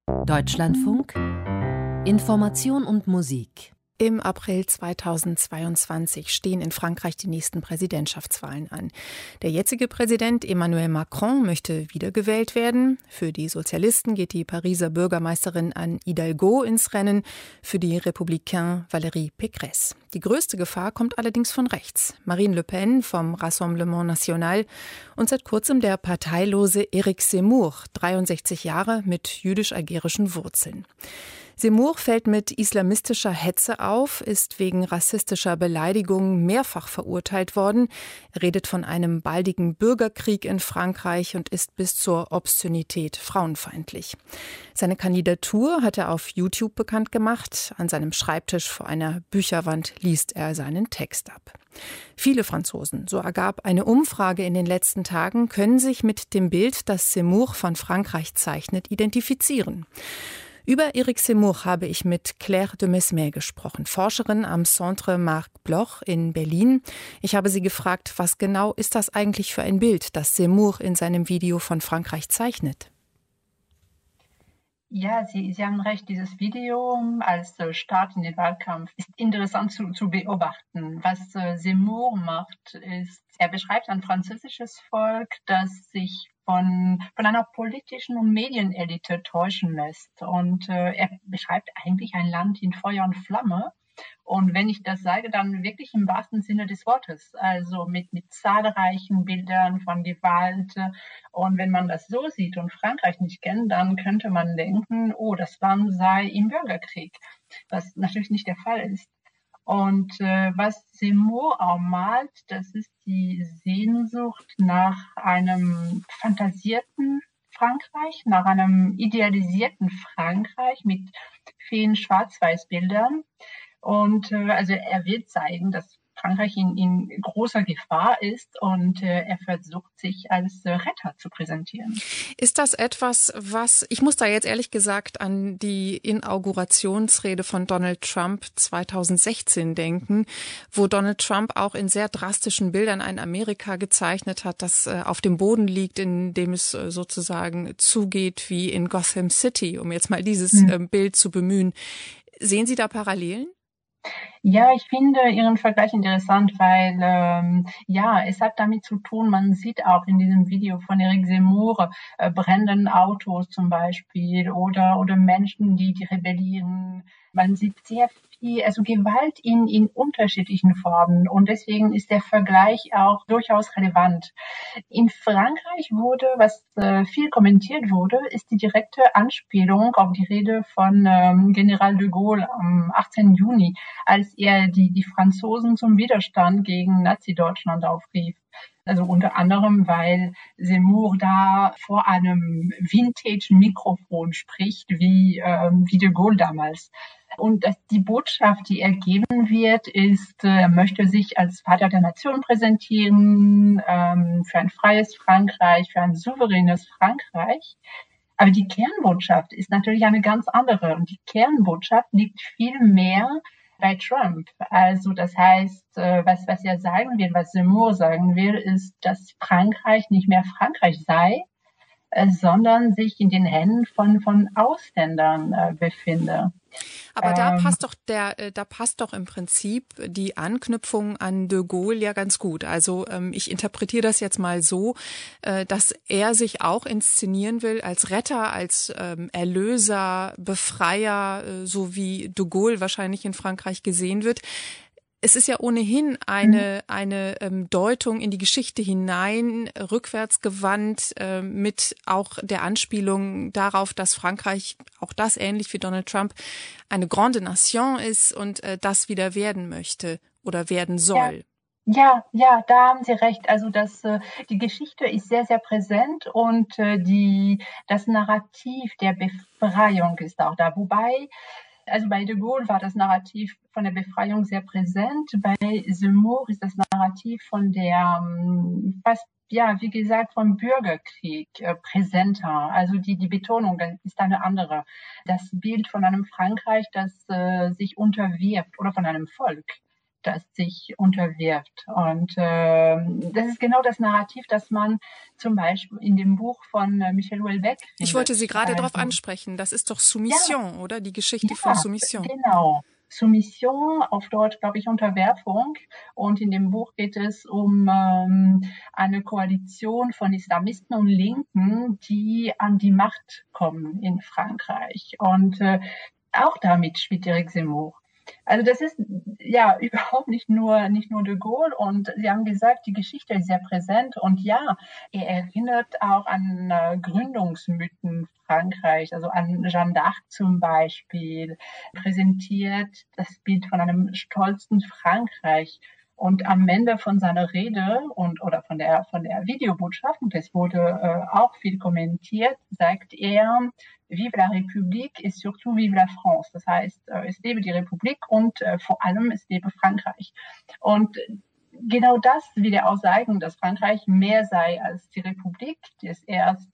Deutschlandfunk Information und Musik. Im April 2022 stehen in Frankreich die nächsten Präsidentschaftswahlen an. Der jetzige Präsident Emmanuel Macron möchte wiedergewählt werden. Für die Sozialisten geht die Pariser Bürgermeisterin Anne Hidalgo ins Rennen, für die Républicains Valérie Pécresse. Die größte Gefahr kommt allerdings von rechts. Marine Le Pen vom Rassemblement National und seit kurzem der parteilose Éric Zemmour, 63 Jahre mit jüdisch-algerischen Wurzeln. Zemmour fällt mit islamistischer Hetze auf, ist wegen rassistischer Beleidigungen mehrfach verurteilt worden. Er redet von einem baldigen Bürgerkrieg in Frankreich und ist bis zur Obszönität frauenfeindlich. Seine Kandidatur hat er auf YouTube bekannt gemacht. An seinem Schreibtisch vor einer Bücherwand liest er seinen Text ab. Viele Franzosen, so ergab eine Umfrage in den letzten Tagen, können sich mit dem Bild, das Zemmour von Frankreich zeichnet, identifizieren. Über Éric Zemmour habe ich mit Claire de Mesmer gesprochen, Forscherin am Centre Marc Bloch in Berlin. Ich habe sie gefragt, was genau ist das eigentlich für ein Bild, das Zemmour in seinem Video von Frankreich zeichnet? Ja, Sie haben recht, dieses Video als Start in den Wahlkampf ist interessant zu beobachten. Was Zemmour macht, ist, er beschreibt ein französisches Volk, das sich von einer politischen und Medienelite täuschen lässt. Und er beschreibt eigentlich ein Land in Feuer und Flamme. Und wenn ich das sage, dann wirklich im wahrsten Sinne des Wortes. Also mit zahlreichen Bildern von Gewalt. Und wenn man das so sieht und Frankreich nicht kennt, dann könnte man denken, oh, das Land sei im Bürgerkrieg. Was natürlich nicht der Fall ist. Und was Zemmour auch malt, das ist die Sehnsucht nach einem fantasierten Frankreich, nach einem idealisierten Frankreich mit vielen Schwarz-Weiß-Bildern. Und also er will zeigen, dass Frankreich in großer Gefahr ist und er versucht, sich als Retter zu präsentieren. Ist das etwas, ich muss da jetzt ehrlich gesagt an die Inaugurationsrede von Donald Trump 2016 denken, wo Donald Trump auch in sehr drastischen Bildern ein Amerika gezeichnet hat, das auf dem Boden liegt, in dem es sozusagen zugeht wie in Gotham City, um jetzt mal dieses Bild zu bemühen. Sehen Sie da Parallelen? Ja, ich finde Ihren Vergleich interessant, weil es hat damit zu tun, man sieht auch in diesem Video von Éric Zemmour brennenden Autos zum Beispiel oder Menschen, die rebellieren. Man sieht sehr viel, also Gewalt in unterschiedlichen Formen und deswegen ist der Vergleich auch durchaus relevant. In Frankreich was viel kommentiert wurde, ist die direkte Anspielung auf die Rede von General de Gaulle am 18. Juni, als er die Franzosen zum Widerstand gegen Nazi-Deutschland aufrief. Also unter anderem, weil Zemmour da vor einem Vintage-Mikrofon spricht, wie de Gaulle damals. Und die Botschaft, die er geben wird, ist, er möchte sich als Vater der Nation präsentieren, für ein freies Frankreich, für ein souveränes Frankreich. Aber die Kernbotschaft ist natürlich eine ganz andere. Und die Kernbotschaft liegt viel mehr bei Trump. Also das heißt, was er sagen will, was Zemmour sagen will, ist, dass Frankreich nicht mehr Frankreich sei, sondern sich in den Händen von Ausländern befinde. Aber da passt doch im Prinzip die Anknüpfung an de Gaulle ja ganz gut. Also ich interpretiere das jetzt mal so, dass er sich auch inszenieren will als Retter, als Erlöser, Befreier, so wie de Gaulle wahrscheinlich in Frankreich gesehen wird. Es ist ja ohnehin eine Deutung in die Geschichte hinein, rückwärtsgewandt, mit auch der Anspielung darauf, dass Frankreich, auch das ähnlich wie Donald Trump, eine Grande Nation ist und das wieder werden möchte oder werden soll. Ja, da haben Sie recht. Also die Geschichte ist sehr, sehr präsent und das Narrativ der Befreiung ist auch da. Wobei, also bei de Gaulle war das Narrativ von der Befreiung sehr präsent. Bei Zemmour ist das Narrativ von der wie gesagt, vom Bürgerkrieg präsenter. Also die Betonung ist eine andere. Das Bild von einem Frankreich, das sich unterwirft oder von einem Volk, das sich unterwirft. Und das ist genau das Narrativ, das man zum Beispiel in dem Buch von Michel Houellebecq findet. Ich wollte Sie gerade darauf ansprechen. Das ist doch Soumission, Ja, oder? Die Geschichte von Soumission. Genau. Soumission, auf Deutsch, glaube ich, Unterwerfung. Und in dem Buch geht es um eine Koalition von Islamisten und Linken, die an die Macht kommen in Frankreich. Und auch damit spielt Eric Zemmour. Also das ist ja überhaupt nicht nur de Gaulle, und Sie haben gesagt, die Geschichte ist sehr präsent, und ja, er erinnert auch an Gründungsmythen Frankreichs, also an Jeanne d'Arc zum Beispiel, präsentiert das Bild von einem stolzen Frankreich. Und am Ende von seiner Rede oder von der Videobotschaft, und es wurde auch viel kommentiert, sagt er: Vive la République et surtout vive la France. Das heißt, es lebe die Republik und vor allem es lebe Frankreich. Und genau das will er auch sagen, dass Frankreich mehr sei als die Republik, die es erst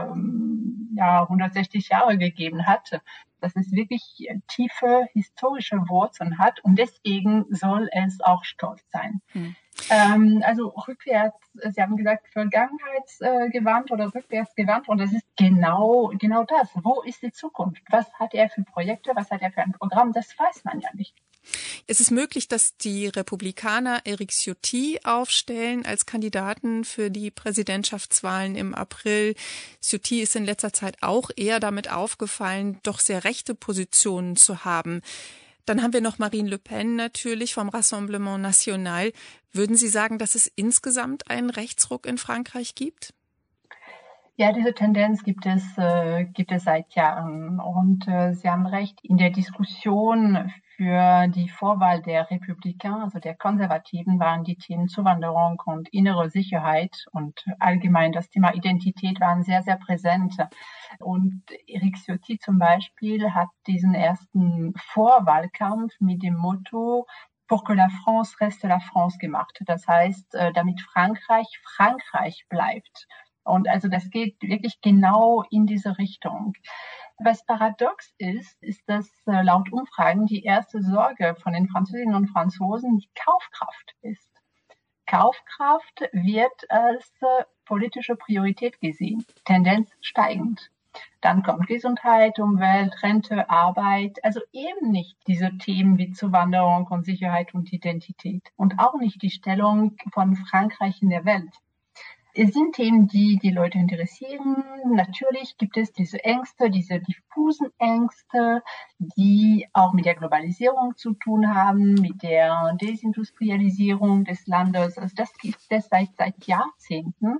160 Jahre gegeben hat, dass es wirklich tiefe historische Wurzeln hat, und deswegen soll es auch stolz sein. Also rückwärts, Sie haben gesagt, vergangenheitsgewandt oder rückwärtsgewandt, und das ist genau das. Wo ist die Zukunft? Was hat er für Projekte? Was hat er für ein Programm? Das weiß man ja nicht. Es ist möglich, dass die Republikaner Éric Ciotti aufstellen als Kandidaten für die Präsidentschaftswahlen im April. Ciotti ist in letzter Zeit auch eher damit aufgefallen, doch sehr rechte Positionen zu haben. Dann haben wir noch Marine Le Pen natürlich vom Rassemblement National. Würden Sie sagen, dass es insgesamt einen Rechtsruck in Frankreich gibt? Ja, diese Tendenz gibt es seit Jahren. Und Sie haben recht, in der Diskussion für die Vorwahl der Républicains, also der Konservativen, waren die Themen Zuwanderung und innere Sicherheit und allgemein das Thema Identität waren sehr, sehr präsent. Und Éric Ciotti zum Beispiel hat diesen ersten Vorwahlkampf mit dem Motto Pour que la France reste la France gemacht. Das heißt, damit Frankreich Frankreich bleibt. Und also das geht wirklich genau in diese Richtung. Was paradox ist, dass laut Umfragen die erste Sorge von den Französinnen und Franzosen die Kaufkraft ist. Kaufkraft wird als politische Priorität gesehen, Tendenz steigend. Dann kommt Gesundheit, Umwelt, Rente, Arbeit, also eben nicht diese Themen wie Zuwanderung und Sicherheit und Identität und auch nicht die Stellung von Frankreich in der Welt. Es sind Themen, die die Leute interessieren. Natürlich gibt es diese Ängste, diese diffusen Ängste, die auch mit der Globalisierung zu tun haben, mit der Desindustrialisierung des Landes. Also das gibt es seit Jahrzehnten.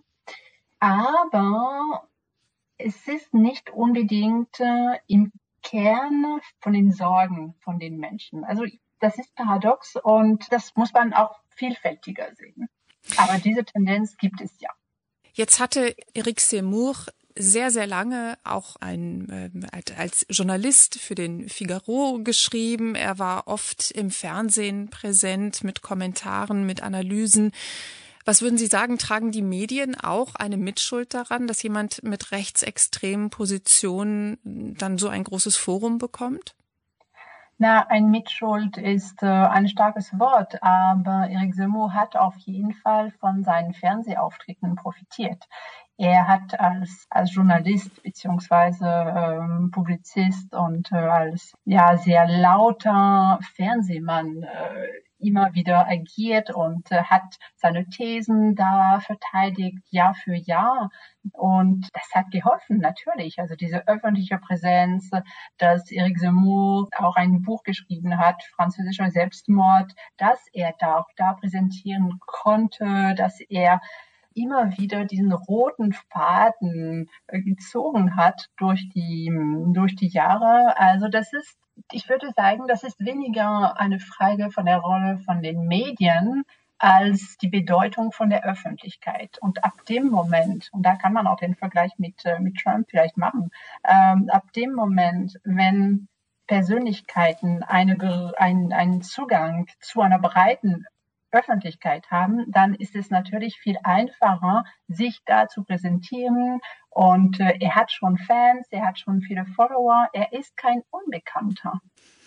Aber es ist nicht unbedingt im Kern von den Sorgen von den Menschen. Also das ist paradox, und das muss man auch vielfältiger sehen. Aber diese Tendenz gibt es ja. Jetzt hatte Éric Zemmour sehr, sehr lange auch als Journalist für den Figaro geschrieben. Er war oft im Fernsehen präsent mit Kommentaren, mit Analysen. Was würden Sie sagen, tragen die Medien auch eine Mitschuld daran, dass jemand mit rechtsextremen Positionen dann so ein großes Forum bekommt? Ein Mitschuld ist ein starkes Wort, aber Éric Zemmour hat auf jeden Fall von seinen Fernsehauftritten profitiert. Er hat als Journalist beziehungsweise Publizist und als sehr lauter Fernsehmann immer wieder agiert und hat seine Thesen da verteidigt, Jahr für Jahr. Und das hat geholfen, natürlich. Also diese öffentliche Präsenz, dass Éric Zemmour auch ein Buch geschrieben hat, Französischer Selbstmord, dass er da präsentieren konnte, dass er immer wieder diesen roten Faden gezogen hat durch die Jahre. Also ich würde sagen, das ist weniger eine Frage von der Rolle von den Medien als die Bedeutung von der Öffentlichkeit. Und ab dem Moment, und da kann man auch den Vergleich mit Trump vielleicht machen, ab dem Moment, wenn Persönlichkeiten einen Zugang zu einer breiten Öffentlichkeit haben, dann ist es natürlich viel einfacher, sich da zu präsentieren. Und er hat schon Fans, er hat schon viele Follower, er ist kein Unbekannter.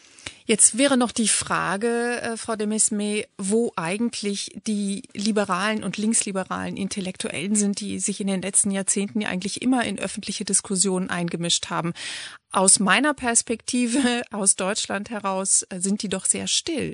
Jetzt wäre noch die Frage, Frau de Mesme, wo eigentlich die liberalen und linksliberalen Intellektuellen sind, die sich in den letzten Jahrzehnten ja eigentlich immer in öffentliche Diskussionen eingemischt haben. Aus meiner Perspektive, aus Deutschland heraus, sind die doch sehr still.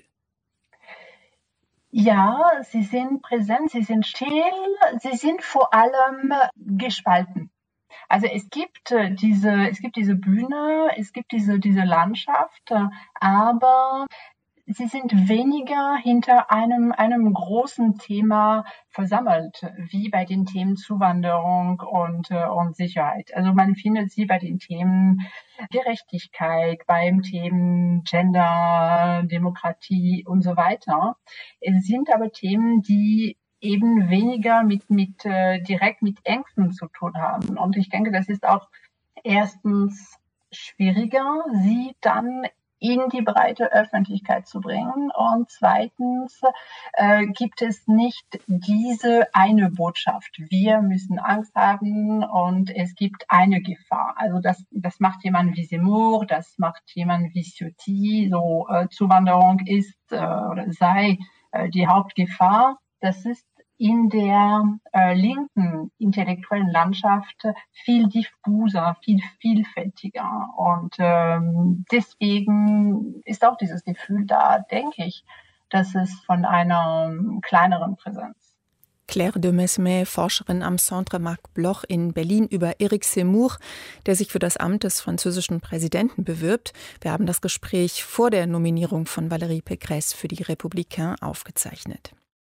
Ja, sie sind präsent, sie sind still, sie sind vor allem gespalten. Also es gibt diese Bühne, es gibt diese Landschaft, aber sie sind weniger hinter einem großen Thema versammelt, wie bei den Themen Zuwanderung und Sicherheit. Also man findet sie bei den Themen Gerechtigkeit, beim Themen Gender, Demokratie und so weiter. Es sind aber Themen, die eben weniger direkt mit Ängsten zu tun haben. Und ich denke, das ist auch erstens schwieriger, sie dann in die breite Öffentlichkeit zu bringen. Und zweitens gibt es nicht diese eine Botschaft. Wir müssen Angst haben und es gibt eine Gefahr. Also das macht jemand wie Zemmour, das macht jemand wie Ciotti. So Zuwanderung ist oder sei die Hauptgefahr. Das ist in der linken intellektuellen Landschaft viel diffuser, viel vielfältiger. Und deswegen ist auch dieses Gefühl da, denke ich, dass es von einer kleineren Präsenz. Claire de Mesme, Forscherin am Centre Marc Bloch in Berlin, über Éric Zemmour, der sich für das Amt des französischen Präsidenten bewirbt. Wir haben das Gespräch vor der Nominierung von Valérie Pécresse für die Républicains aufgezeichnet.